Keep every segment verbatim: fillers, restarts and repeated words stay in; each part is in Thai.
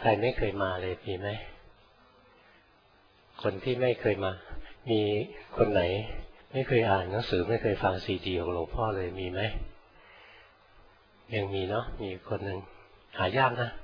ใครไม่เคยมาเลยมีไหมคนที่ไม่เคยมามีคนไหนไม่เคยอ่านหนังสือไม่เคยฟังซีดีของหลวงพ่อเลยมีไหมยังมีเนาะมีคนหนึ่งหายากนะ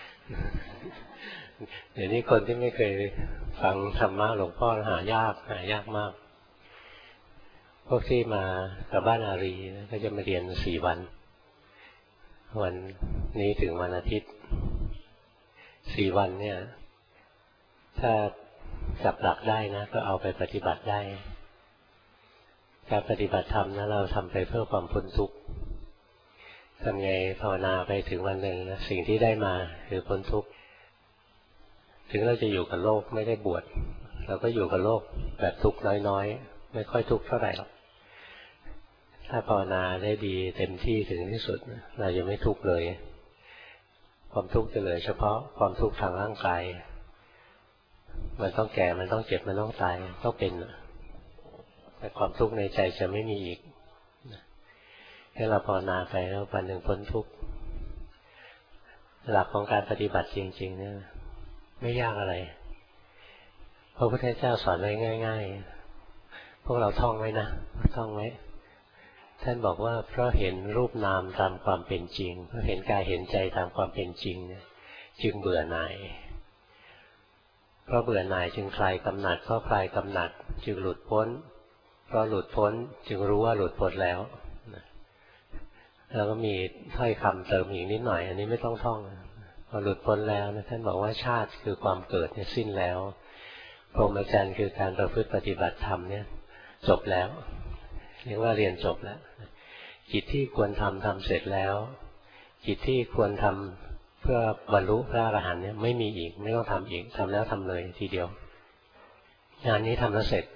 เดี๋ยวนี้คนที่ไม่เคยฟังธรรมะหลวงพ่อหายากหายากมากพวกที่มากับบ้านอารีก็จะมาเรียนสี่วันวันนี้ถึงวันอาทิตย์สี่วันเนี่ยถ้าจับหลักได้นะก็เอาไปปฏิบัติได้การปฏิบัติธรรมนะเราทำไปเพื่อความพ้นทุกข์ทำไงภาวนาไปถึงวันหนึ่งนะสิ่งที่ได้มาคือพ้นทุกข์ถึงเราจะอยู่กับโลกไม่ได้บวชเราก็อยู่กับโลกแบบทุกข์น้อยๆไม่ค่อยทุกข์เท่าไหร่หรอกถ้าภาวนาได้ดีเต็มที่ถึงที่สุดเราจะไม่ทุกข์เลยความทุกข์จะเหลือเฉพาะความทุกข์ทางร่างกายมันต้องแก่มันต้องเจ็บมันต้องตายต้องเป็นแต่ความทุกข์ในใจจะไม่มีอีกให้เราภาวนาไปแล้ววันหนึ่งพ้นทุกข์หลักของการปฏิบัติจริงๆเนี่ยไม่ยากอะไรพระพุทธเจ้าสอนไว้ง่ายๆพวกเราท่องไว้นะท่องไว้ท่านบอกว่าเพราะเห็นรูปนามตามความเป็นจริงเพราะเห็นกายเห็นใจตามความเป็นจริงจึงเบื่อหน่ายเพราะเบื่อหน่ายจึงคลายกำหนัดเพราะคลายกำหนัดจึงหลุดพ้นเพราะหลุดพ้นจึงรู้ว่าหลุดพ้นแล้วแล้วก็มีถ้อยคำเติมอีกนิดหน่อยอันนี้ไม่ต้องท่องพอหลุดพ้นแล้วนะท่านบอกว่าชาติคือความเกิดเนี่ยสิ้นแล้วพรหมจรรย์คือการประพฤติปฏิบัติธรรมเนี่ยจบแล้วเรียกว่าเรียนจบแล้วกิจที่ควรทำทำเสร็จแล้วกิจที่ควรทำเพื่อบรรลุพระอรหันต์เนี่ยไม่มีอีกไม่ต้องทำอีกทำแล้วทำเลยทีเดียวงานนี้ทำแล้วเสร็จ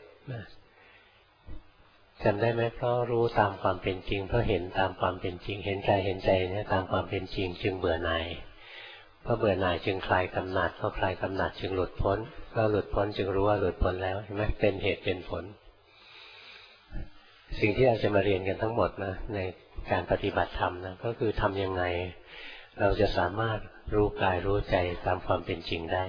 จำได้ไหมเพราะรู้ตามความเป็นจริงเพราะเห็นตามความเป็นจริงเห็นกายเห็นใจเนี่ยตามความเป็นจริงจึงเบื่อหน่ายเพราะเบื่อหน่ายจึงคลายกำหนัดเพราะคลายกำหนัดจึงหลุดพ้นเพราะหลุดพ้นจึงรู้ว่าหลุดพ้นแล้วใช่ไหมเป็นเหตุเป็นผลสิ่งที่เราจะมาเรียนกันทั้งหมดนะในการปฏิบัติธรรมนะก็คือทำยังไงเราจะสามารถรู้กายรู้ใจตามความเป็นจริงได้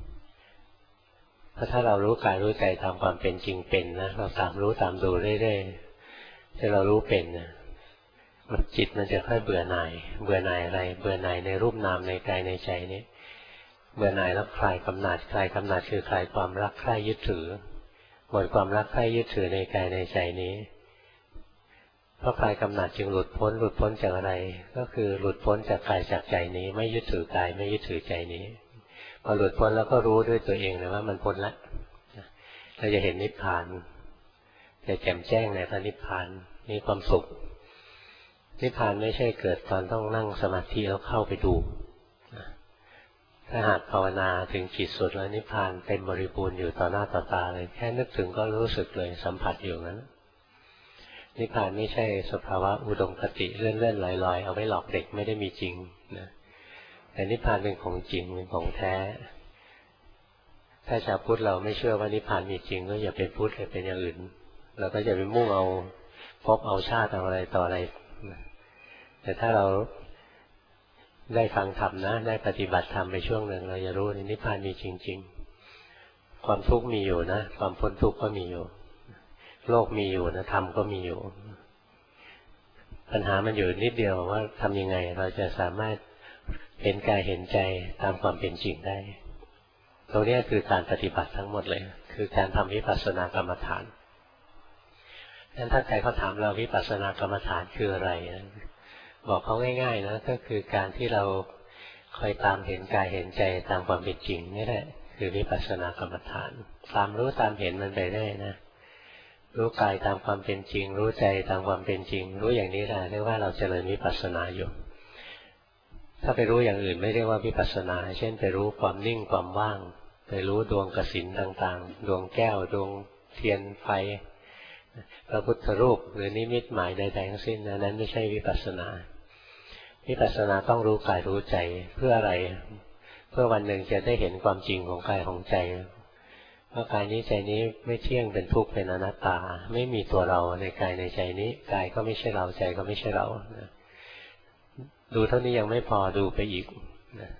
เพราะถ้าเรารู้กายรู้ใจตามความเป็นจริงเป็นนะเราตามรู้ตามดูเรื่อยๆถ้าเรารู้เป็นนะมันจิตมันจะค่อยเบื่อหน่ายเบื่อหน่ายอะไรเบื่อหน่ายในรูปนามในกายในใจนี้เบื่อหน่ายแล้วคลายกำหนัดคลายกำหนัดคือคลายความรักใคร่ยึดถือหมดความรักใคร่ยึดถือในกายในใจนี้เพราะคลายกำหนัดจึงหลุดพ้นหลุดพ้นจากอะไรก็คือหลุดพ้นจากกายจากใจนี้ไม่ยึดถือกายไม่ยึดถือใจนี้พอหลุดพ้นแล้วก็รู้ด้วยตัวเองเลยว่ามันพ้นแล้วเราจะเห็นนิพพานจะแจ่มแจ้งในพระนิพพานมีความสุขนิพพานไม่ใช่เกิดตอนต้องนั่งสมาธิแล้วเข้าไปดูถ้าหากภาวนาถึงจิตสุดแล้วนิพพานเต็มบริบูรณ์อยู่ต่อหน้าต่อตาเลยแค่นึกถึงก็รู้สึกเลยสัมผัสอยู่นั้นนิพพานไม่ใช่สภาวะอุดมคติเลื่อนๆลอยๆเอาไว้หลอกเด็กไม่ได้มีจริงนะแต่นิพพานเป็นของจริงเป็นของแท้ถ้าชาวพุทธเราไม่เชื่อว่านิพพานมีจริงก็อย่าเป็นพุทธเลยเป็นอย่างอื่นเราก็อย่าไปมุ่งเอาพบเอาชาติเอาอะไรต่ออะไรแต่ถ้าเราได้ฟังธรรมนะได้ปฏิบัติธรรมไปช่วงหนึ่งเราจะรู้นิพพานมีจริงๆความทุกข์มีอยู่นะความพ้นทุกข์ก็มีอยู่โลกมีอยู่นะธรรมก็มีอยู่ปัญหามันอยู่นิดเดียวว่าทำยังไงเราจะสามารถเห็นกายเห็นใจตามความเป็นจริงได้ตรงนี้คือการปฏิบัติทั้งหมดเลยคือการทำวิปัสสนากรรมฐานงั้นถ้าใครเขาถามเราวิปัสสนากรรมฐานคืออะไรบอกเขาง่ายๆนะก็คือการที่เราคอยตามเห็นกายเห็นใจตามความเป็นจริงนี่แหละคือวิปัสสนากรรมฐานตามรู้ตามเห็นมันไปได้นะรู้กายตามความเป็นจริงรู้ใจตามความเป็นจริงรู้อย่างนี้แหละเรียกว่าเราเจริญวิปัสสนาอยู่ถ้าไปรู้อย่างอื่นไม่เรียกว่าวิปัสสนาเช่นไปรู้ความนิ่งความว่างไปรู้ดวงกสิณต่างๆดวงแก้วดวงเทียนไฟพระพุทธรูปหรือนิมิตหมายใดๆทั้งสิ้นนั้นไม่ใช่วิปัสสนาวิปัสสนาต้องรู้กายรู้ใจเพื่ออะไรเพื่อวันหนึ่งจะได้เห็นความจริงของกายของใจว่ากายนี้ใจนี้ไม่เที่ยงเป็นทุกข์เป็นอนัตตาไม่มีตัวเราในกายในใจนี้กายก็ไม่ใช่เราใจก็ไม่ใช่เราดูเท่านี้ยังไม่พอดูไปอีก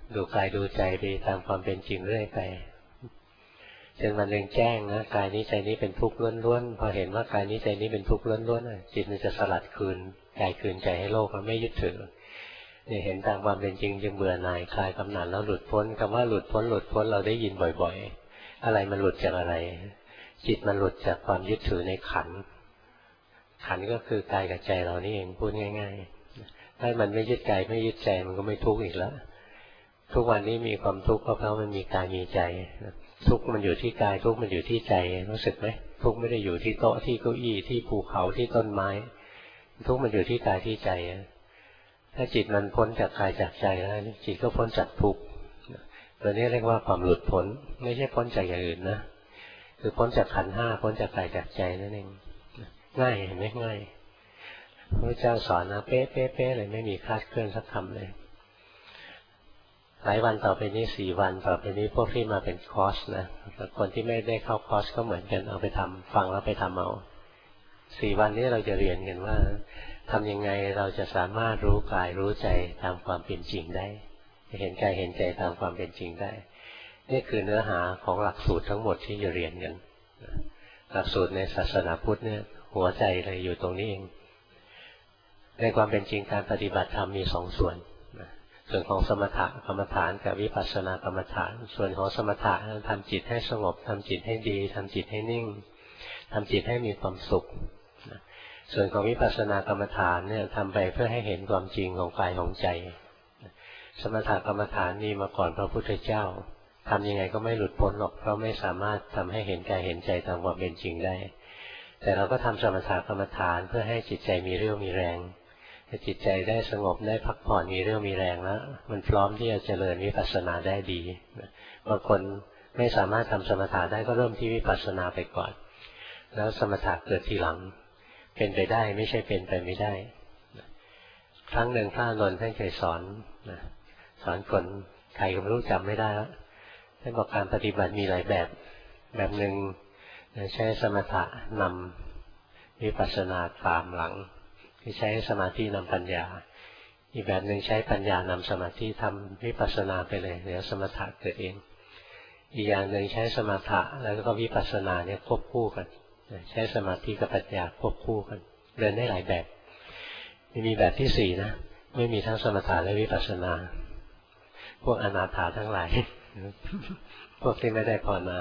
ดูกายดูใจไปตามความเป็นจริงเรื่อยไปจนวันหนึ่งแจ้งนะกายนี้ใจนี้เป็นทุกข์ล้วนๆพอเห็นว่ากายนี้ใจนี้เป็นทุกข์ล้วนๆจิตมันจะสลัดคืนกายคืนใจให้โลกแล้วไม่ยึดถือเนี่ยเห็นตามความเป็นจริงจึงเบื่อหน่ายคลายกำหนัดแล้วหลุดพ้นคำว่าหลุดพ้นหลุดพ้นเราได้ยินบ่อยๆอะไรมันหลุดจากอะไรจิตมันหลุดจากความยึดถือในขันธ์ขันธ์ก็คือกายกับใจเรานี่เองพูดง่ายๆถ้ามันไม่ยึดกายไม่ยึดใจมันก็ไม่ทุกข์อีกแล้วทุกวันนี้มีความทุกข์ก็เพราะมันมีกายมีใจทุกข์มันอยู่ที่กายทุกข์มันอยู่ที่ใจรู้สึกไหมทุกข์ไม่ได้อยู่ที่โต๊ะที่เก้าอี้ที่ภูเขาที่ต้นไม้ทุกข์มันอยู่ที่กายที่ใจถ้าจิตมันพ้นจากกายจากใจแล้วจิตก็พ้นจากทุกข์ตัวนี้เรียกว่าความหลุดพ้นไม่ใช่พ้นจากอย่างอื่นนะคือพ้นจากขันธ์ห้าพ้นจากกายจากใจนั่นเองง่ายเห็นไหมง่ายพระเจ้าสอนนะเป๊ะเป๊ะเป๊ะเลยไม่มีคลาดเคลื่อนสักคำเลยหลายวันต่อไปนี้สี่วันต่อไปนี้พวกที่มาเป็นคอร์สนะคนที่ไม่ได้เข้าคอร์สก็เหมือนกันเอาไปทำฟังแล้วไปทำเอาสี่วันนี้เราจะเรียนกันว่าทำยังไงเราจะสามารถรู้กายรู้ใจตามความเป็นจริงได้เห็นกายเห็นใจตามความเป็นจริงได้นี่คือเนื้อหาของหลักสูตรทั้งหมดที่จะเรียนกันหลักสูตรในศาสนาพุทธเนี่ยหัวใจเลยอยู่ตรงนี้เองในความเป็นจริงการปฏิบัติธรรมมีสองส่วนส่วนของสมถะกรรมฐานกับวิปัสสนากรรมฐานส่วนของสมถะทำจิตให้สงบทำจิตให้ดีทำจิตให้นิ่งทำจิตให้มีความสุขส่วนของวิปัสสนากรรมฐานเนี่ยทำไปเพื่อให้เห็นความจริงของกายของใจสมถกรรมฐานมีมาก่อนพระพุทธเจ้าทำยังไงก็ไม่หลุดพ้นหรอกเพราะไม่สามารถทำให้เห็นกายเห็นใจตามความเป็นจริงได้แต่เราก็ทำสมถกรรมฐานเพื่อให้จิตใจมีเรี่ยวมีแรงถ้าจิตใจได้สงบได้พักผ่อนมีเรี่ยวมีแรงแล้วมันพร้อมที่จะเจริญวิปัสสนาได้ดีบางคนไม่สามารถทำสมถะได้ก็เริ่มที่วิปัสสนาไปก่อนแล้วสมถะเกิดทีหลังเป็นไปได้ไม่ใช่เป็นไปไม่ได้ครั้งหนึ่งพระอานนท์ท่านเคยสอนสอนคนใครก็ไม่รู้จำไม่ได้แล้วท่านบอกการปฏิบัติมีหลายแบบแบบหนึ่งใช้สมถะนำวิปัสสนาตามหลังคือใช้สมาธินำปัญญาอีกแบบหนึ่งใช้ปัญญานำสมาธิทำวิปัสสนาไปเลยเดี๋ยวสมถะเกิดเองอีกอย่างหนึ่งใช้สมถะแล้วก็วิปัสสนาเนี่ยควบคู่กันใช้สมาธิกับปัญญาควบคู่กันเดินได้หลายแบบมีแบบที่สี่นะไม่มีทั้งสมถะและวิปัสสนาพวกอนาถาทั้งหลายพวกที่ไม่ได้ภาวนา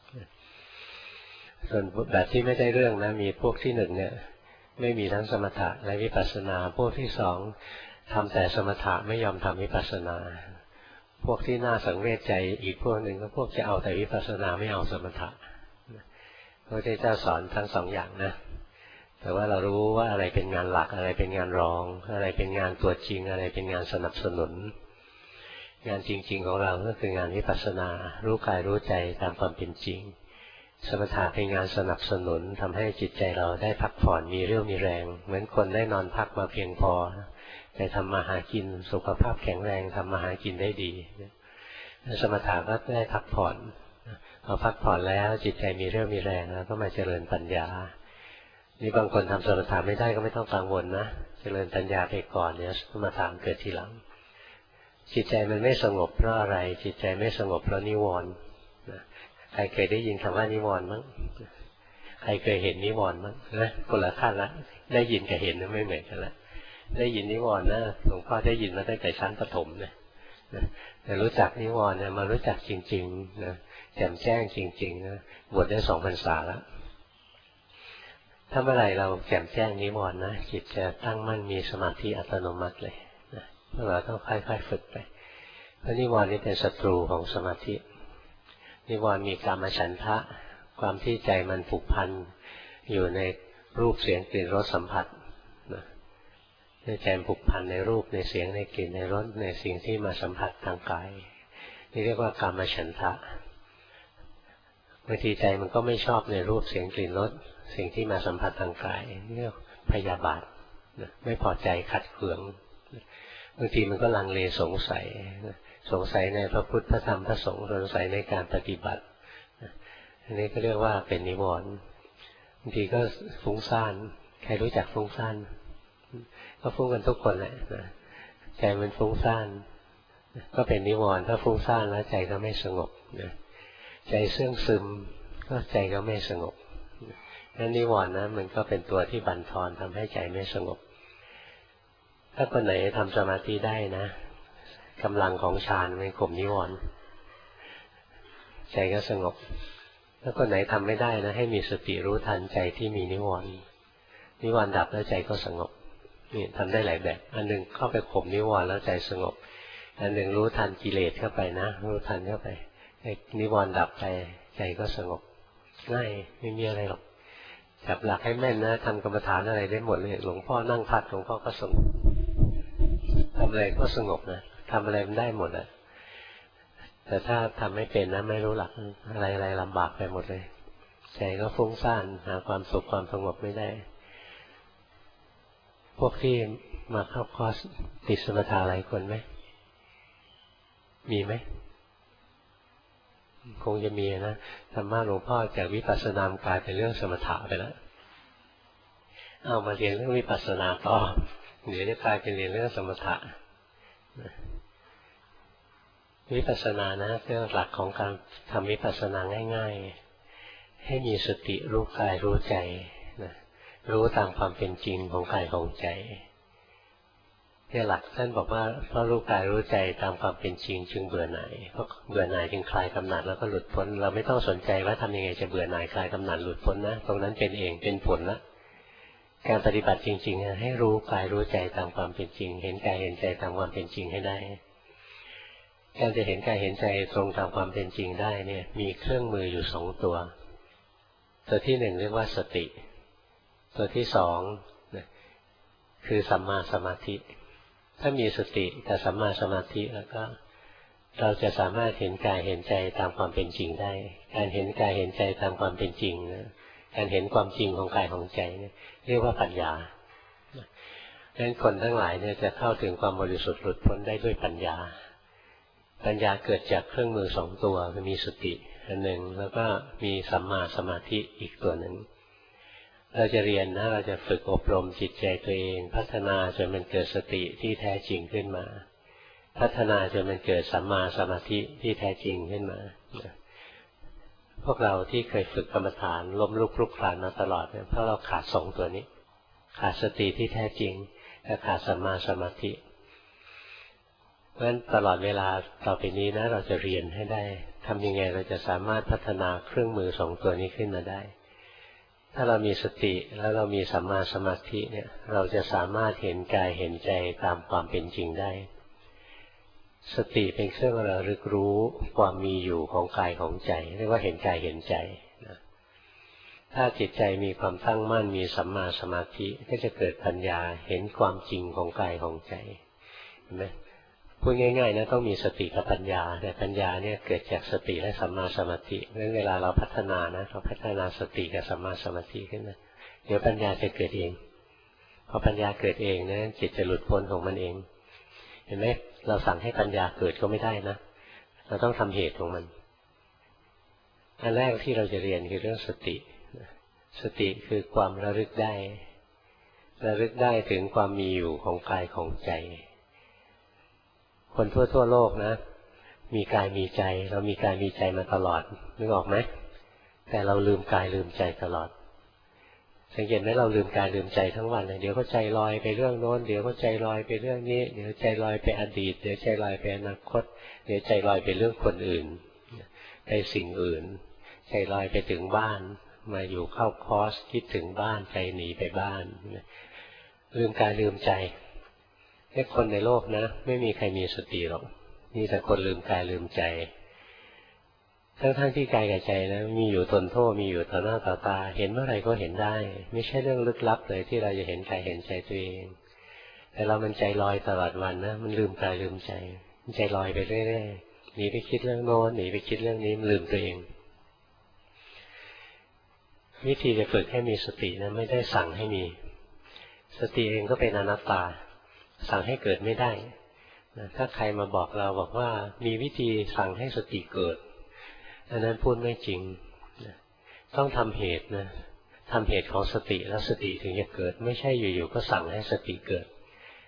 ส่วนแบบที่ไม่ได้เรื่องนะมีพวกที่หนึ่งเนี่ยไม่มีทั้งสมถะและวิปัสสนาพวกที่สองทำแต่สมถะไม่ยอมทำวิปัสสนาพวกที่น่าสังเวชใจอีกพวกหนึ่งก็พวกจะเอาแต่วิปัสสนาไม่เอาสมถะพระพุทธเจ้าสอนทั้งสองอย่างนะแต่ว่าเรารู้ว่าอะไรเป็นงานหลักอะไรเป็นงานรองอะไรเป็นงานตัวจริงอะไรเป็นงานสนับสนุนงานจริงๆของเราก็คืองานวิปัสสนารู้กายรู้ใจตามความเป็นจริงสมถะเป็นงานสนับสนุนทำให้จิตใจเราได้พักผ่อนมีเรี่ยวมีแรงเหมือนคนได้นอนพักมาเพียงพอได้ทำมาหากินสุขภาพแข็งแรงทำมาหากินได้ดีสมถะก็ได้พักผ่อนพอพักผ่อนแล้วจิตใจมีเรี่ยวมีแรงแล้วก็มาเจริญปัญญานี่บางคนทำสมถะไม่ได้ก็ไม่ต้องกังวลนะเจริญปัญญาไปก่อนเนี่ยสมถะเกิดทีหลังจิตใจมันไม่สงบเพราะอะไรจิตใจไม่สงบเพราะนิวรณ์ใครเคยได้ยินคำว่านิวรณ์มั้งใครเคยเห็นนิวรณ์มั้งนะคนละขั้นละได้ยินกับเห็นไม่เหมือนกันละได้ยินนิวรณ์นะหลวงพ่อได้ยินมาตั้งแต่ชั้นประถมนะแต่รู้จักนิวรณ์เนี่ยมารู้จักจริงๆนะแจ่มแจ้งจริงๆนะบวชได้สองพรรษาแล้วถ้าเมื่อไหร่เราแจ่มแจ้งนิวรณ์นะจิตจะตั้งมั่นมีสมาธิอัตโนมัติเลยนะพวกเราต้องค่อยๆฝึกไปเพราะนิวรณ์นี่เป็นศัตรูของสมาธินิวรณ์มีกามฉันทะความที่ใจมันผูกพันอยู่ในรูปเสียงกลิ่นรสสัมผัสนะใจผูกพันในรูปในเสียงในกลิ่นในรสในสิ่งที่มาสัมผัสทางกายนี่เรียกว่ากามฉันทะบางทีใจมันก็ไม่ชอบในรูปเสียงกลิ่นรสสิ่งที่มาสัมผัสทางกายเรียกพยาบาทไม่พอใจขัดเคืองบางทีมันก็ลังเลสงสัยสงสัยในพระพุทธพระธรรมพระสงฆ์สงสัยในการปฏิบัติอันนี้ก็เรียกว่าเป็นนิวรณ์บางทีก็ฟุ้งซ่านใครรู้จักฟุ้งซ่านก็ฟุ้งกันทุกคนแหละใจมันฟุ้งซ่านก็เป็นนิวรณ์ถ้าฟุ้งซ่านแล้วใจก็ไม่สงบนะใจเสื่องซึมก็ใจก็ไม่สงบนั่นนิวรณ์นะมันก็เป็นตัวที่บั่นทอนทำให้ใจไม่สงบถ้าคนไหนทำสมาธิได้นะกำลังของฌานมันข่มนิวรณ์ใจก็สงบถ้าคนไหนทำไม่ได้นะให้มีสติรู้ทันใจที่มีนิวรณ์นิวรณ์ดับแล้วใจก็สงบนี่ทำได้หลายแบบอันหนึ่งเข้าไปข่มนิวรณ์แล้วใจสงบอันหนึ่งรู้ทันกิเลสเข้าไปนะรู้ทันเข้าไปนิวรณ์ดับไปใจก็สงบง่ายไม่มีอะไรหรอกจับหลักให้แม่นนะทำกรรมฐานอะไรได้หมดเลยหลวงพ่อนั่งพัดหลวงพ่อก็สงบทำอะไรก็สงบนะทำอะไรมันได้หมดอ่ะแต่ถ้าทำไม่เป็นนะไม่รู้หลักอะไรอะไรลำบากไปหมดเลยใจก็ฟุ้งซ่านหาความสุขความสงบไม่ได้พวกที่มาเข้าคอร์สติดสมถะหลายคนไหมมีไหมคงจะมีนะธรรมะหลวงพ่อจากวิปัสสนากลายเป็นเรื่องสมถะไปแล้วเอามาเรียนเรื่องวิปัสสนาต่อเดี๋ยวจะกลายเป็นเรียนเรื่องสมถะวิปัสสนานะเรื่องหลักของการทำวิปัสสนาง่ายๆให้มีสติรู้กายรู้ใจนะรู้ตามความเป็นจริงของกายของใจเนี่ยหลักท่านบอกว่าเพราะรู้กายรู้ใจตามความเป็นจริงจึงเบื่อหน่ายเพราะเบื่อหน่ายจึงคลายกำหนัดแล้วก็หลุดพ้นเราไม่ต้องสนใจว่าทำยังไงจะเบื่อหน่ายคลายกำหนัดหลุดพ้นนะตรงนั้นเป็นเองเป็นผลละการปฏิบัติจริงๆให้รู้กายรู้ใจตามความเป็นจริงเห็นกายเห็นใจตามความเป็นจริงให้ได้การจะเห็นกายเห็นใจตรงตามความเป็นจริงได้เนี่ยมีเครื่องมืออยู่สองตัวตัวที่หนึ่งเรียกว่าสติตัวที่สองคือสัมมาสมาธิถ้ามีสติกับสัมมาสมาธิแล้วก็เราจะสามารถเห็นกายเห็นใจตามความเป็นจริงได้การเห็นกายเห็นใจตามความเป็นจริงนะการเห็นความจริงของกายของใจเนี่ยเรียกว่าปัญญาดังนั้นคนทั้งหลายเนี่ยจะเข้าถึงความบริสุทธิ์หลุดพ้นได้ด้วยปัญญาปัญญาเกิดจากเครื่องมือสองตัวคือมีสติอันหนึ่งแล้วก็มีสัมมาสมาธิอีกตัวหนึ่งเราจะเรียนนะเราจะฝึกอบรมจิตใจตัวเองพัฒนาจนมันเกิดสติที่แท้จริงขึ้นมาพัฒนาจนมันเกิดสัมมาสมาธิที่แท้จริงขึ้นมาพวกเราที่เคยฝึกกรรมฐานล้มลุกคลุกคลานมาตลอดเนี่ยเพราะเราขาดสองตัวนี้ขาดสติที่แท้จริงและขาดสัมมาสมาธิเพราะฉะนั้นตลอดเวลาต่อไปนี้นะเราจะเรียนให้ได้ทำยังไงเราจะสามารถพัฒนาเครื่องมือสองตัวนี้ขึ้นมาได้ถ้าเรามีสติแล้วเรามีสัมมาสมาธิเนี่ยเราจะสามารถเห็นกายเห็นใจตามความเป็นจริงได้สติเป็นเครื่องระลึกรู้ความมีอยู่ของกายของใจเรียกว่าเห็นกายเห็นใจนะถ้าจิตใจมีความตั้งมั่นมีสัมมาสมาธิก็จะเกิดปัญญาเห็นความจริงของกายของใจเห็นไหมพูดง่ายๆนะต้องมีสติกับปัญญาแต่ปัญญาเนี่ยเกิดจากสติและสัมมาสมาธิเพราะฉะนั้นเวลาเราพัฒนานะเราพัฒนาสติกับสัมมาสมาธิขึ้นนะเดี๋ยวปัญญาจะเกิดเองพอปัญญาเกิดเองนะจิตจะหลุดพ้นของมันเองเห็นไหมเราสั่งให้ปัญญาเกิดก็ไม่ได้นะเราต้องทำเหตุของมันอันแรกที่เราจะเรียนคือเรื่องสติสติคือความระลึกได้ระลึกได้ถึงความมีอยู่ของกายของใจคนทั่วทั่วโลกนะมีกายมีใจเรามีกายมีใจมาตลอดนึกออกไหมแต่เราลืมกายลืมใจตลอดสังเกตไหมเราลืมกายลืมใจทั้งวันเลยเดี๋ยวก็ใจลอยไปเรื่องโน้นเดี๋ยวก็ใจลอยไปเรื่องนี้เดี๋ยวใจลอยไปอดีตเดี๋ยวใจลอยไปอนาคตเดี๋ยวใจลอยไปเรื่องคนอื่นไปสิ่งอื่นใจลอยไปถึงบ้านมาอยู่เข้าคอร์สคิดถึงบ้านใจหนีไปบ้านลืมกายลืมใจไอ้คนในโลกนะไม่มีใครมีสติหรอกมีแต่คนลืมกายลืมใจทั้งๆที่กายกับใจนะมีอยู่ทนโทษมีอยู่ต่อหน้าต่อตาเห็นเมื่อไรก็เห็นได้ไม่ใช่เรื่องลึกลับเลยที่เราจะเห็นกายเห็นใจตัวเองแต่เรามันใจลอยตลอดวันนะมันลืมกายลืมใจมันใจลอยไปเรื่อยๆหนีไปคิดเรื่องโน้นหนีไปคิดเรื่องนี้มันลืมตัวเองวิธีจะฝึกให้มีสตินะไม่ได้สั่งให้มีสติเองก็เป็นอนัตตาสั่งให้เกิดไม่ได้ถ้าใครมาบอกเราบอกว่ามีวิธีสั่งให้สติเกิดอันนั้นพูดไม่จริงต้องทำเหตุนะทำเหตุของสติแล้วสติถึงจะเกิดไม่ใช่อยู่ๆก็สั่งให้สติเกิด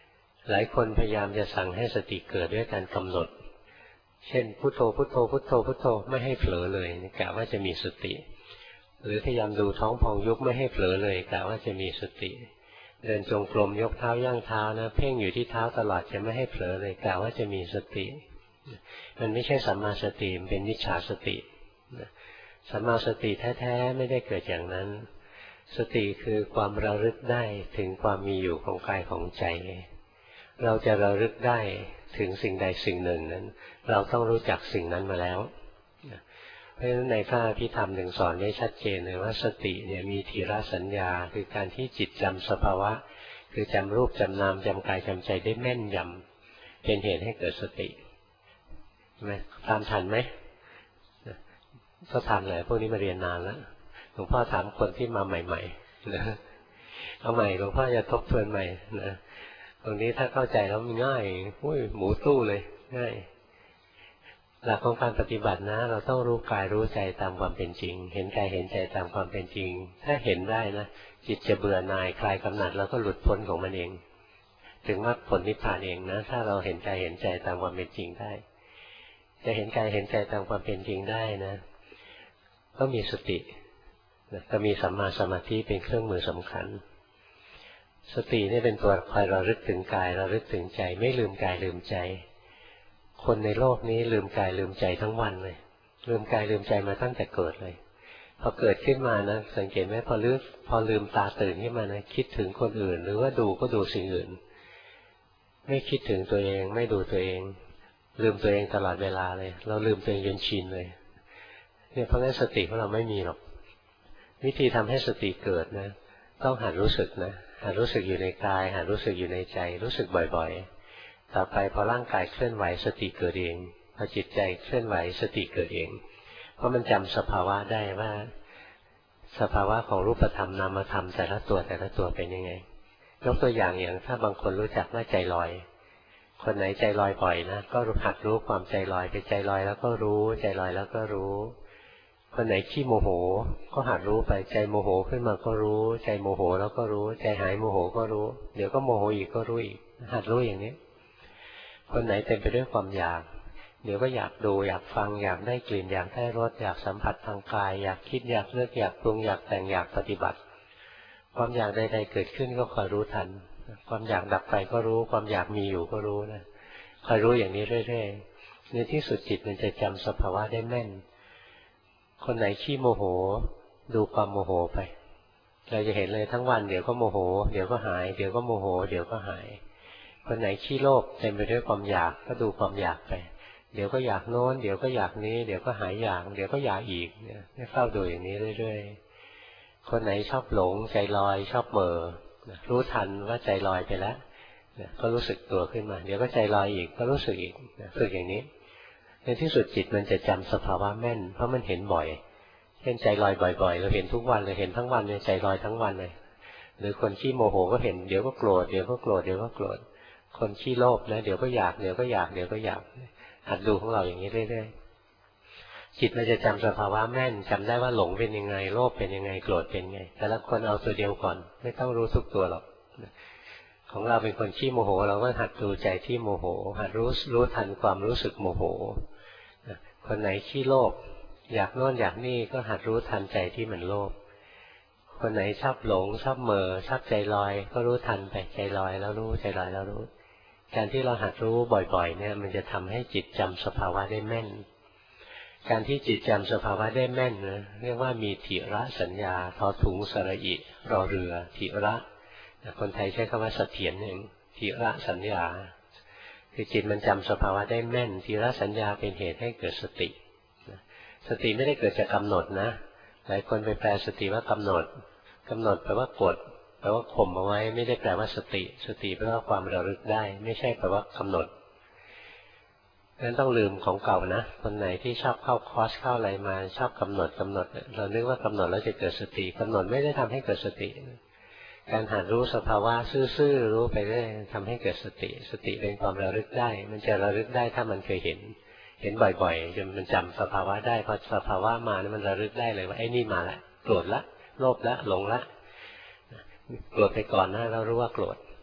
หลายคนพยายามจะสั่งให้สติเกิดด้วยการกำหนดเช่นพุทโธพุทโธพุทโธพุทโธไม่ให้เผลอเลยกะว่าจะมีสติหรือพยายามดูท้องพองยุบไม่ให้เผลอเลยกะว่าจะมีสติเดินจงกรมยกเท้าย่างเท้านะเพ่งอยู่ที่เท้าตลอดจะไม่ให้เผลอเลยกะว่าจะมีสติมันไม่ใช่สัมมาสติมันเป็นมิจฉาสติสัมมาสติแท้ๆไม่ได้เกิดอย่างนั้นสติคือความระลึกได้ถึงความมีอยู่ของกายของใจเราจะระลึกได้ถึงสิ่งใดสิ่งหนึ่งนั้นเราต้องรู้จักสิ่งนั้นมาแล้วเพราะฉะนั้นในพระอภิธรรมถึงสอนได้ชัดเจนเลยว่าสติเนี่ยมีทีระสัญญาคือการที่จิตจำสภาวะคือจำรูปจำนามจำกายจำใจได้แม่นยำเป็นเหตุให้เกิดสติไหมตามทันไหมก็ทันเลยพวกนี้มาเรียนนานแล้วหลวงพ่อถามคนที่มาใหม่ๆนะเอาใหม่หลวงพ่อจะทบทวนใหม่นะตรงนี้ถ้าเข้าใจแล้วมันง่ายอุ้ยหมูตู้เลยง่ายหลักของการปฏิบัตินะเราต้องรู้กายรู้ใจตามความเป็นจริงเห็นกายเห็นใจตามความเป็นจริงถ้าเห็นได้นะจิตจะเบื่อหน่ายคลายกำหนัดแล้วก็หลุดพ้นของมันเองถึงมรรคผลนิพพานเองนะถ้าเราเห็นกายเห็นใจตามความเป็นจริงได้จะเห็นกายเห็นใจตามความเป็นจริงได้นะก็มีสติก็มีสัมมาสมาธิเป็นเครื่องมือสำคัญสตินี่เป็นตัวคอยระลึกถึงกายระลึกถึงใจไม่ลืมกายลืมใจคนในโลกนี้ลืมกายลืมใจทั้งวันเลยลืมกายลืมใจมาตั้งแต่เกิดเลยพอเกิดขึ้นมานะสังเกตไหมพอลืมพอลืมตาตื่นขึ้นมานะคิดถึงคนอื่นหรือว่าดูก็ดูสิ่งอื่นไม่คิดถึงตัวเองไม่ดูตัวเองลืมตัวเองตลอดเวลาเลยเราลืมตัวเองจนชินเลยเนี่ยเพราะงั้นสติของเราไม่มีหรอกวิธีทำให้สติเกิดนะต้องหัดรู้สึกนะหัดรู้สึกอยู่ในกายหัดรู้สึกอยู่ในใจรู้สึกบ่อยๆต่อไปพอร่างกายเคลื่อนไหวสติเกิดเองพอจิตใจเคลื่อนไหวสติเกิดเองเพราะมันจำสภาวะได้ว่าสภาวะของรูปธรรมนามธรรมแต่ละตัวแต่ละตัวเป็นยังไงยกตัวอย่างอย่างถ้าบางคนรู้จักว่าใจลอยคนไหนใจลอยบ่อยนะก็หัดรู้ความใจลอยไปใจลอยแล้วก็รู้ใจลอยแล้วก็รู้คนไหนขี้โมโหก็หัดรู้ไปใจโมโหขึ้นมาก็รู้ใจโมโหแล้วก็รู้ใจหายโมโหก็รู้เดี๋ยวก็โมโหอีกก็รู้อีกหัดรู้อย่างนี้คนไหนเต็มไปด้วยความอยากเดี๋ยวก็อยากดูอยากฟังอยากได้กลิ่นอยากได้รสอยากสัมผัสทางกายอยากคิดอยากเลือกอยากปรุงอยากแต่งอยากปฏิบัติความอยากใดๆเกิดขึ้นก็คอยรู้ทันความอยากดับไปก็รู้ความอยากมีอยู่ก็รู้นะคอยรู้อย่างนี้เรื่อยๆในที่สุดจิตมันจะจำสภาวะได้แม่นคนไหนขี้โมโหดูความโมโหไปเราจะเห็นเลยทั้งวันเดี๋ยวก็โมโหเดี๋ยวก็หายเดี๋ยวก็โมโหเดี๋ยวก็หายคนไหนขี้โลภเต็มไปด้วยความอยากก็ดูความอยากไปเดี๋ยวก็อยากโน้นเดี๋ยวก็อยากนี้เดี๋ยวก็หายอยากเดี๋ยวก็อยากอีกเนี่ยให้เฝ้าดูอย่างนี้เรื่อยๆคนไหนชอบหลงใจลอยชอบเหม่อรู้ทันว่าใจลอยไปแล้วก็รู้สึกตัวขึ้นมาเดี๋ยวก็ใจลอยอีกก็รู้สึกอีกฝึกอย่างนี้ในที่สุดจิตมันจะจำสภาวะแม่นเพราะมันเห็นบ่อยเช่นใจลอยบ่อยๆเราเห็นทุกวันเลยเห็นทั้งวันเลยใจลอยทั้งวันเลยหรือคนขี้โมโหก็เห็นเดี๋ยวก็โกรธเดี๋ยวก็โกรธเดี๋ยวก็โกรธคนขี้โลภนะเดี๋ยวก็อยากเดี๋ยวก็อยากเดี๋ยวก็อยากหัดดูของเราอย่างนี้เรื่อยๆจิตมันจะจำสภาวะแม่นจำได้ว่าหลงเป็นยังไงโลภเป็นยังไงโกรธเป็นยังไงแต่ละคนเอาตัวเดียวก่อนไม่ต้องรู้ทุกตัวหรอกของเราเป็นคนขี้โมโหเราก็หัดดูใจที่โมโหหัดรู้รู้ทันความรู้สึกโมโหคนไหนขี้โลภอยากโน่นอยากนี่ก็หัดรู้ทันใจที่มันโลภคนไหนชอบหลงชอบเหม่อชอบใจลอยก็รู้ทันไปใจลอยแล้วรู้ใจลอยแล้วรู้การที่เราหัดรู้บ่อยๆเนี่ยมันจะทำให้จิตจำสภาวะได้แม่นการที่จิตจำสภาวะได้แม่นนะเรียกว่ามีถิระสัญญาทอถุงสระอิรอเรือถิระคนไทยใช้คำว่าเสถียรเองถิระสัญญาคือจิตมันจำสภาวะได้แม่นทีละสัญญาเป็นเหตุให้เกิดสติสติไม่ได้เกิดจากกำหนดนะหลายคนไปแปลสติว่ากำหนดกำหนดแปลว่ากดแปลว่าข่มเอาไว้ไม่ได้แปลว่าสติสติแปลว่าความระลึกได้ไม่ใช่แปลว่ากำหนดงั้นต้องลืมของเก่านะคนไหนที่ชอบเข้าคอร์สเข้าอะไรมาชอบกำหนดกำหนดเรานึกว่ากำหนดแล้วจะเกิดสติกำหนดไม่ได้ทำให้เกิดสติการหัดรู้สภาวะซื่อๆรู้ไปเรื่อยทำให้เกิดสติสติเป็นความระลึกได้มันจะระลึกได้ถ้ามันเคยเห็นเห็นบ่อยๆจนมันจำสภาวะได้พอสภาวะมาเนี่ยมันระลึกได้เลยว่าไอ้นี่มาละโกรธละโลภละหลงละโกรธไปก่อนนะเรารู้ว่าโกรธ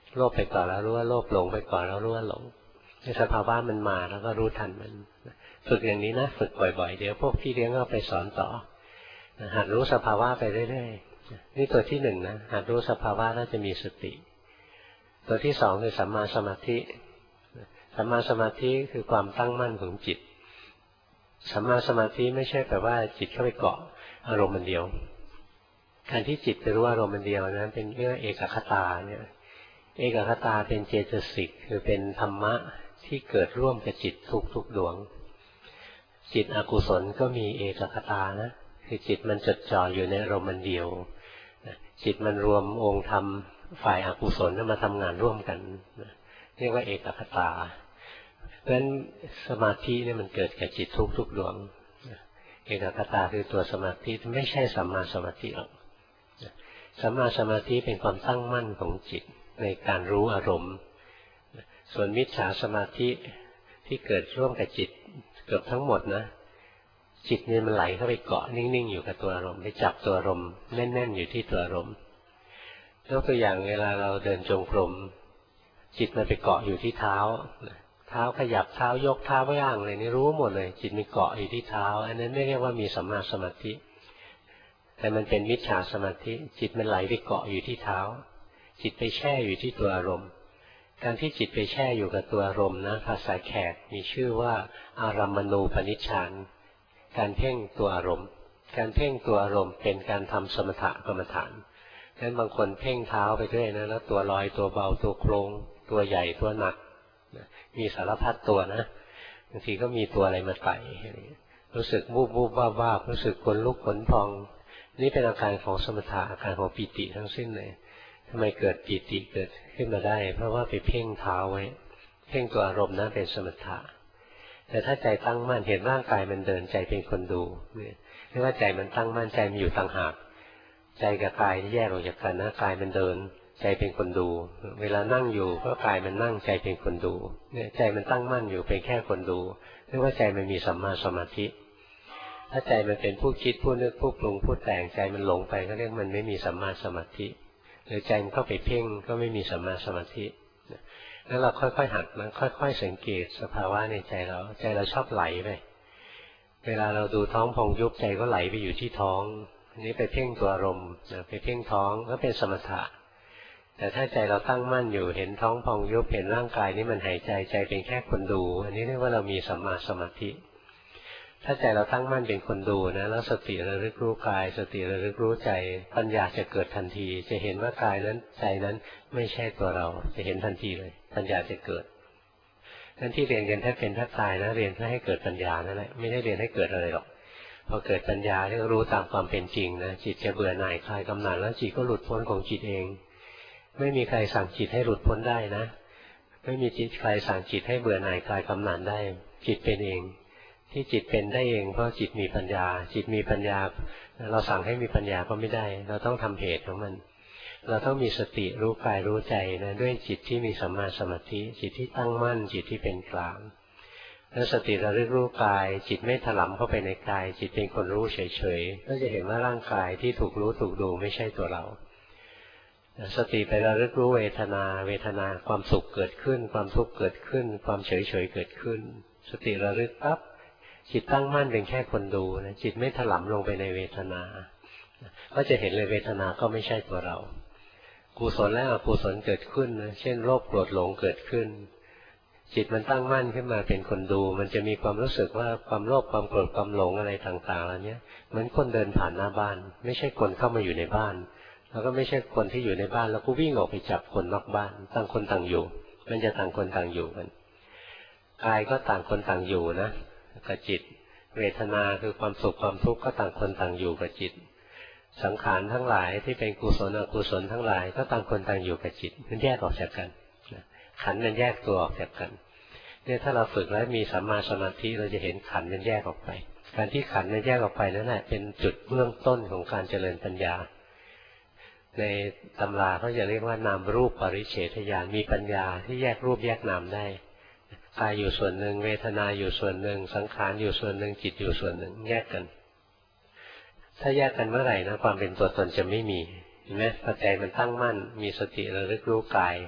โลภไปก่อนแล้วรู้ว่าโลภหลงไปก่อนแล้วรู้ว่าหลงในสภาวะมันมาแล้วก็รู้ทันมันฝึกอย่างนี้นะฝึกบ่อยๆเดี๋ยวพวกพี่เลี้ยงก็ไปสอนต่อหัดรู้สภาวะไปเรื่อยๆนี่ตัวที่หนึ่งนะหัดรู้สภาวะแล้วจะมีสติตัวที่สองคือสัมมาสมาธิสัมมาสมาธิคือความตั้งมั่นของจิตสัมมาสมาธิไม่ใช่แปลว่าจิตเข้าไปเกาะอารมณ์มันเดียวการที่จิตไปรู้อารมณ์มันเดียวนั้นเป็นเรื่องเอกคตาเนี่ยเอกคตาเป็นเจตสิกคือเป็นธรรมะที่เกิดร่วมกับจิตทุกๆดวงจิตอกุศลก็มีเอกคตานะคือจิตมันจดจ่ออยู่ในอารมณ์มันเดียวจิตมันรวมองค์ธรรมฝ่ายอกุศลมาทำงานร่วมกันเรียกว่าเอกคตาเพราะฉะนั้นสมาธิเนี่ยมันเกิดกับจิตทุกๆดวงเอกคตาคือตัวสมาธิไม่ใช่สัมมาสมาธิหรอกสัมมาสมาธิเป็นความตั้งมั่นของจิตในการรู้อารมณ์ส่วนมิจฉาสมาธิที่เกิดร่วมกับจิตเกือบทั้งหมดนะจิตเนี่ยมันไหลเข้าไปเกาะนิ่งๆอยู่กับตัวอารมณ์ไปจับตัวอารมณ์แน่นๆอยู่ที่ตัวอารมณ์ยกตัวอย่างเวลาเราเดินจงกรมจิตมันไปเกาะอยู่ที่เท้าเท้าขยับเท้ายกเท้าย่างอะไรนี่รู้หมดเลยจิตมันเกาะอยู่ที่เท้าอันนั้นไม่เรียกว่ามีสัมมาสมาธิแต่มันเป็นมิจฉาสมาธิจิตมันไหลไปเกาะอยู่ที่เท้าจิตไปแช่อยู่ที่ตัวอารมณ์การที่จิตไปแช่อยู่กับตัวอารมณ์นะภาษาแขกมีชื่อว่าอารัมมณูปนิชฌานการเพ่งตัวอารมณ์การเพ่งตัวอารมณ์เป็นการทำสมถกรรมฐานงั้นบางคนเพ่งเท้าไปด้วยนะแล้วตัวลอยตัวเบาตัวโครงตัวใหญ่ตัวหนักมีสารพัดตัวนะบางทีก็มีตัวอะไรมาไต่รู้สึกวูบวูบว่าว่ารู้สึกขนลุกขนพองนี่เป็นอาการของสมถะอาการของปีติทั้งสิ้นเลยทำไมเกิดปีติเกิดขึ้นมาได้เพราะว่าไปเพ่งเท้าไว้เพ่งตัวอารมณ์นั้นเป็นสมถะแต่ถ้าใจตั้งมั่นเห็นร่างกายมันเดินใจเป็นคนดูเนี่ยเรียกว่าใจมันตั้งมั่นใจมันอยู่ต่างหากใจกับกายแยกออกจากกันนะกายมันเดินใจเป็นคนดูเวลานั่งอยู่ก็กายมันนั่งใจเป็นคนดูเนี่ยใจมันตั้งมั่นอยู่เป็นแค่คนดูเรียกว่าใจมันมีสัมมาสมาธิถ้าใจมันเป็นผู้คิดผู้นึกผู้ปรุงผู้แต่งใจมันหลงไปก็เรียกมันไม่มีสัมมาสมาธิหรือใจมันเข้าไปเพ่งก็ไม่มีสัมมาสมาธิแล้วเราค่อยๆหัดนะค่อยๆสังเกตสภาวะในใจเราใจเราชอบไหลไปเวลาเราดูท้องพองยุบใจก็ไหลไปอยู่ที่ท้องอันนี้ไปเพ่งตัวอารมณ์ไปเพ่งท้องก็เป็นสมถะแต่ถ้าใจเราตั้งมั่นอยู่เห็นท้องพองยุบเห็นร่างกายนี้มันหายใจใจเป็นแค่คนดูอันนี้เรียกว่าเรามีสัมมาสมาธิถ้าใจเราตั้งมั่นเป็นคนดูนะแล้วสติระลึกรู้กายสติระลึกรู้ใจปัญญาจะเกิดทันทีจะเห็นว่ากายนั้นใจนั้นไม่ใช่ตัวเราจะเห็นทันทีเลยปัญญาจะเกิดนั่นที่เรียนกันแทบเป็นแทบตายนะเรียนเพื่อให้เกิดปัญญานั่นแหละไม่ได้เรียนให้เกิดอะไรหรอกพอเกิดปัญญาที่รู้ตามความเป็นจริงนะจิตจะเบื่อหน่ายคลายกำหนัดแล้วจิตก็หลุดพ้นของจิตเองไม่มีใครสั่งจิตให้หลุดพ้นได้นะไม่มีจิตใครสั่งจิตให้เบื่อหน่ายคลายกำหนัดได้จิตเป็นเองที่จิตเป็นได้เองเพราะจิตมีปัญญาจิตมีปัญญาเราสั่งให้มีปัญญาก็ไม่ได้เราต้องทำเหตุของมันเราต้องมีสติรู้กายรู้ใจนะด้วยจิตที่มีสัมมาสมาธิจิตที่ตั้งมั่นจิตที่เป็นกลางแล้วสติระลึกรู้กายจิตไม่ถลำเข้าไปในกายจิตเป็นคนรู้เฉยๆก็จะเห็นว่าร่างกายที่ถูกรู้ถูกดูไม่ใช่ตัวเราสติไประลึกรู้เวทนาเวทนาความสุขเกิดขึ้นความทุกข์เกิดขึ้นความเฉยๆเกิดขึ้นสติระลึกปั๊บจิตตั้งมั่นเป็นแค่คนดูนะจิตไม่ถลำลงไปในเวทนาก็จะเห็นเลยเวทนาก็ไม่ใช่ตัวเรากุศลและอกุศลเกิดขึ้นนะเช่นโลภโกรธหลงเกิดขึ้นจิตมันตั้งมั่นขึ้นมาเป็นคนดูมันจะมีความรู้สึกว่าความโลภความโกรธความหลงอะไรต่างๆเหล่านี้เหมือนคนเดินผ่านหน้าบ้านไม่ใช่คนเข้ามาอยู่ในบ้านแล้วก็ไม่ใช่คนที่อยู่ในบ้านแล้วก็วิ่งออกไปจับคนนอกบ้านต่างคนต่างอยู่มันจะต่างคนต่างอยู่กันกายก็ต่างคนต่างอยู่นะกับจิตเวทนาคือความสุขความทุกข์ก็ต่างคนต่างอยู่กับจิตสังขารทั้งหลายที่เป็นกุศลอกุศลทั้งหลายก็ต่างคนต่างอยู่กับจิตมันแยกออกจากกันขันธ์มันแยกตัวออกจากกันเนี่ยถ้าเราฝึกแล้วมีสัมมาสมาธิเราจะเห็นขันธ์มันแยกออกไปการที่ขันธ์มันแยกออกไปนั่นแหละเป็นจุดเบื้องต้นของการเจริญปัญญาในตำราเขาจะเรียกว่านามรูปปริเฉทญาณมีปัญญาที่แยกรูปแยกนามได้กายอยู่ส่วนหนึ่งเวทนาอยู่ส่วนหนึ่งสังขารอยู่ส่วนหนึ่งจิตอยู่ส่วนหนึ่งแยกกันถ้าแยกกันเมื่อไหร่นะความเป็นตัวตนจะไม่มีเห็นไหมพอใจมันตั้งมั่นมีสติระลึกรู้กาย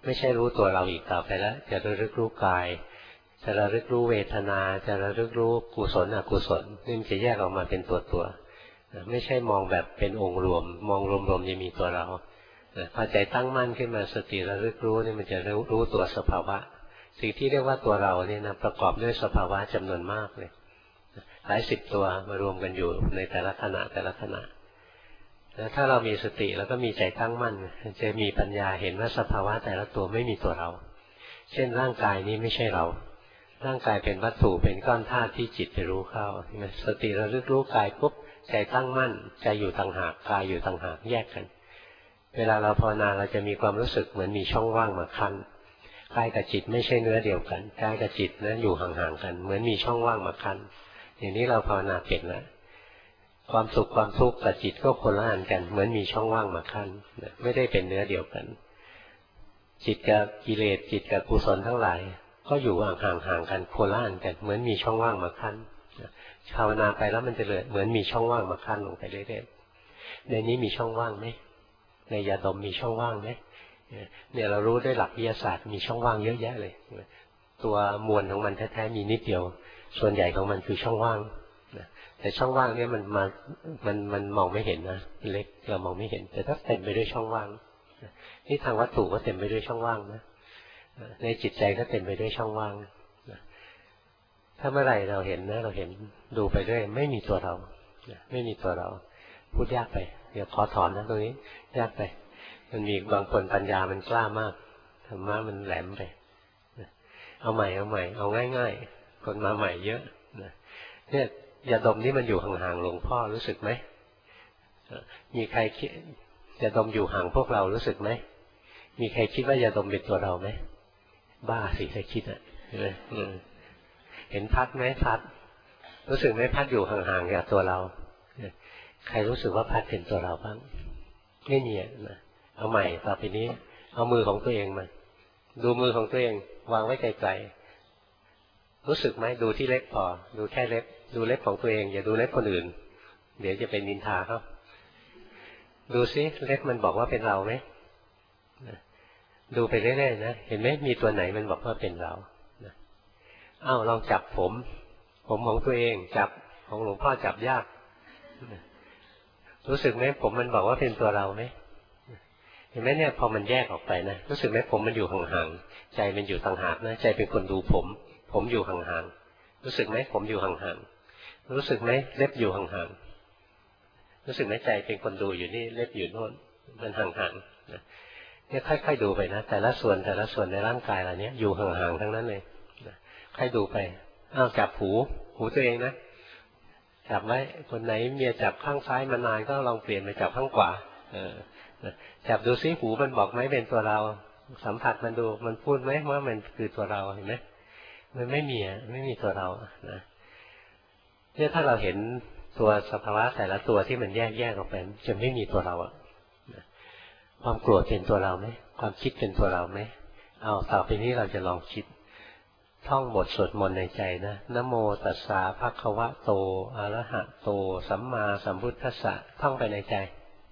ไม่ใช่รู้ตัวเราอีกต่อไปแล้วจะระลึกรู้กายจะระลึกรู้เวทนาจะระลึกรู้กุศลอกุศลนี่มันจะแยกออกมาเป็นตัวตัวไม่ใช่มองแบบเป็นองค์รวมมองรวมๆจะมีตัวเราพอใจตั้งมั่นขึ้นมาสติระลึกรู้นี่มันจะรู้รู้ตัวสภาวะสิ่งที่เรียกว่าตัวเราเนี่ยนะประกอบด้วยสภาวะจำนวนมากเลยหลายสิบตัวมารวมกันอยู่ในแต่ละขณะแต่ละขณะแล้วถ้าเรามีสติแล้วก็มีใจตั้งมั่นจะมีปัญญาเห็นว่าสภาวะแต่ละตัวไม่มีตัวเราเช่นร่างกายนี้ไม่ใช่เราร่างกายเป็นวัตถุเป็นก้อนธาตุที่จิตไปรู้เข้าสติระลึกรู้กายปุ๊บใจตั้งมั่นใจอยู่ต่างหากกายอยู่ต่างหากแยกกันเวลาเราภาวนาเราจะมีความรู้สึกเหมือนมีช่องว่างมาขั้นกายกับจิตไม่ใช่เนื้อเดียวกันกายกับจิตนั้นอยู่ห่างๆกันเหมือนมีช่องว่างมาขั้นอย่างนี้เราภาวนาเป็นแล้วความสุขความทุกข์กับจิตก็คนละอันกันเหมือนมีช่องว่างมาขั้นไม่ได้เป็นเนื้อเดียวกันจิตกับกิเลสจิตกับกุศลทั้งหลายก็อยู่ห่างๆกันคนละอันกันเหมือนมีช่องว่างมาขั้นภาวนาไปแล้วมันจะเลยเหมือนมีช่องว่างมาขั้นลงไปเรื่อยๆในนี้มีช่องว่างไหมในยาดมมีช่องว่างไหมเนี่ยเรารู้ด้วยหลักวิทยาศาสตร์มีช่องว่างเยอะแยะเลยตัวมวลของมันแท้ๆมีนิดเดียวส่วนใหญ่ของมันคือช่องว่างแต่ช่องว่างเนี่ยมันมามันมันมองไม่เห็นนะเล็กเรามองไม่เห็นแต่ถ้าเต็มไปด้วยช่องว่างนี่ทางวัตถุก็เต็มไปด้วยช่องว่างนะในจิตใจก็เต็มไปด้วยช่องว่างถ้าเมื่อไหร่เราเห็นนะเราเห็นดูไปด้วยไม่มีตัวเราไม่มีตัวเราพูดยากไปเดี๋ยวขอถอนนะตรงนี้ยากไปมันมีบางคนปัญญามันกล้ามากธรรมะมันแหลมไปเอาใหม่เอาใหม่เอาง่ายๆคนมาใหม่เยอะเนี่ยยาดมนี่มันอยู่ห่างๆหลวงพ่อรู้สึกไหมมีใครคิดยาดมอยู่ห่างพวกเรารู้สึกไหมมีใครคิดว่ายาดมเป็นตัวเราไหมบ้าสิใครคิดอ่ะเห็นพัดไหมพัดรู้สึกไหมพัดอยู่ห่างๆจากตัวเราใครรู้สึกว่าพัดเป็นตัวเราบ้างไม่มีนะเอาใหม่ต่อไปนี้เอามือของตัวเองมาดูมือของตัวเองวางไว้ไกลๆรู้สึกไหมดูที่เล็บพอดูแค่เล็บดูเล็บของตัวเองอย่าดูเล็บคนอื่นเดี๋ยวจะเป็นนินทาเขาดูซิเล็บมันบอกว่าเป็นเราไหมดูไปเรื่อยๆนะเห็นไหมมีตัวไหนมันบอกว่าเป็นเราอ้าวลองจับผมผมของตัวเองจับของหลวงพ่อจับยากรู้สึกไหมผมมันบอกว่าเป็นตัวเราไหมเห็นไหมเนี่ยพอมันแยกออกไปนะรู้สึกไหมผมมันอยู่ห่างๆใจมันอยู่ต่างหากนะใจเป็นคนดูผมผมอยู่ห่างๆรู้สึกไหมผมอยู่ห่างๆรู้สึกไหมเล็บอยู่ห่างๆรู้สึกไหมใจเป็นคนดูอยู่นี่เล็บอยู่โน่นมันห่างๆเนี่ยค่อยๆดูไปนะแต่ละส่วนแต่ละส่วนในร่างกายเราเนี้ยอยู่ห่างๆทั้งนั้นเลยค่อยดูไปอ้าวจับหูหูตัวเองนะจับไว้คนไหนเมียจับข้างซ้ายมานานก็ลองเปลี่ยนไปจับข้างขวาเออจับดูซิหูมันบอกไหมเป็นตัวเราสัมผัสมันดูมันพูดไหมว่ามันคือตัวเราเห็นไหมมันไม่มีอ่ะไม่มีตัวเรานะเนี่ยถ้าเราเห็นตัวสภาวะแต่ละตัวที่มันแยกแยกออกไปจะไม่มีตัวเราอ่ะความโกรธเป็นตัวเราไหมความคิดเป็นตัวเราไหมเอาต่อไปนี้เราจะลองคิดท่องบทสวดมนต์ในใจนะนะโมตัสสะภะคะวะโตอะระหะโตสัมมาสัมพุทธัสสะท่องไปในใจ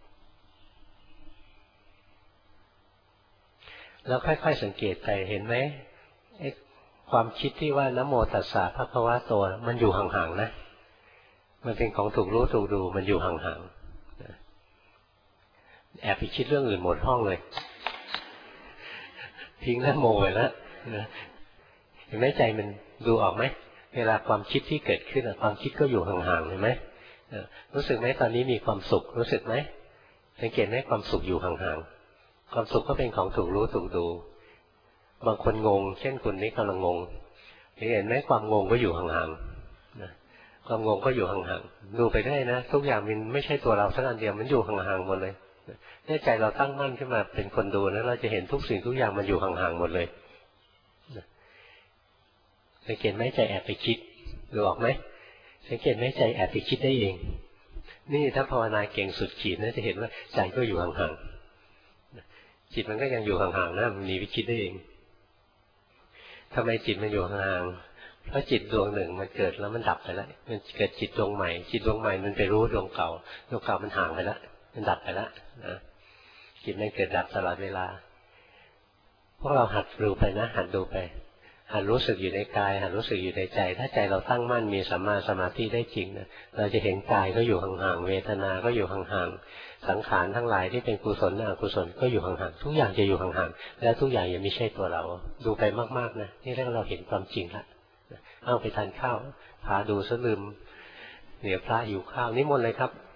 แล้วค่อยๆสังเกตไปเห็นไหมไอ้ความคิดที่ว่านะโมตัสสะภะคะวะโตมันอยู่ห่างๆนะมันเป็นของถูกรู้ถูกดูมันอยู่ห่างๆแอบไปคิดเรื่องอื่นหมดห้องเลยทิ้งนะโมไปแล้วเห็นไหมใจมันดูออกไหมเวลาความคิดที่เกิดขึ้นความคิดก็อยู่ห่างๆเห็นไหมรู้สึกไหมตอนนี้มีความสุขรู้สึกไหมสังเกตไหมความสุขอยู่ห่างๆความสุขก็เป็นของถูกรู้ถูกดูบางคนงงเช่นคุณนี่กำลังงงเห็นไหมความงงก็อยู่ห่างๆความงงก็อยู่ห่างๆดูไปได้นะทุกอย่างมันไม่ใช่ตัวเราสักอันเดียวมันอยู่ห่างๆหมดเลยถ้าใจเราตั้งมั่นขึ้นมาเป็นคนดูนะเราจะเห็นทุกสิ่งทุกอย่างมันอยู่ห่างๆหมดเลยสังเกตไหมใจแอบไปคิดดูออกไหมสังเกตไหมใจแอบไปคิดได้เองนี่ถ้าภาวนาเก่งสุดขีดนะจะเห็นว่าใจก็อยู่ห่างๆจิตมันก็ยังอยู่ห่างๆนะมันหนีไปคิดได้เองทำไมจิตมันอยู่ห่างเพราะจิตดวงหนึ่งมันเกิดแล้วมันดับไปแล้วมันเกิดจิตดวงใหม่จิตดวงใหม่มันไปรู้ดวงเก่าดวงเก่ามันห่างไปแล้วมันดับไปแล้วนะจิตมันเกิดดับตลอดเวลาพวกเราหัดดูไปนะหัดดูไปหัดรู้สึกอยู่ในกายหัดรู้สึกอยู่ในใจ ถ้าใจเราตั้งมั่นมีสัมมาสมาธิได้จริงนะเราจะเห็นกายก็อยู่ห่างๆเวทนาก็อยู่ห่างๆสังขารทั้งหลายที่เป็นกุศลอกุศลก็อยู่ห่างๆทุกอย่างจะอยู่ห่างๆและทุกอย่างยังไม่ใช่ตัวเราดูไปมากๆนะนี่เรียกเราเห็นความจริงละเอาไปทานข้าวพาดูซะลืมเหนือพระอยู่ข้าวนิมนต์เลยครับ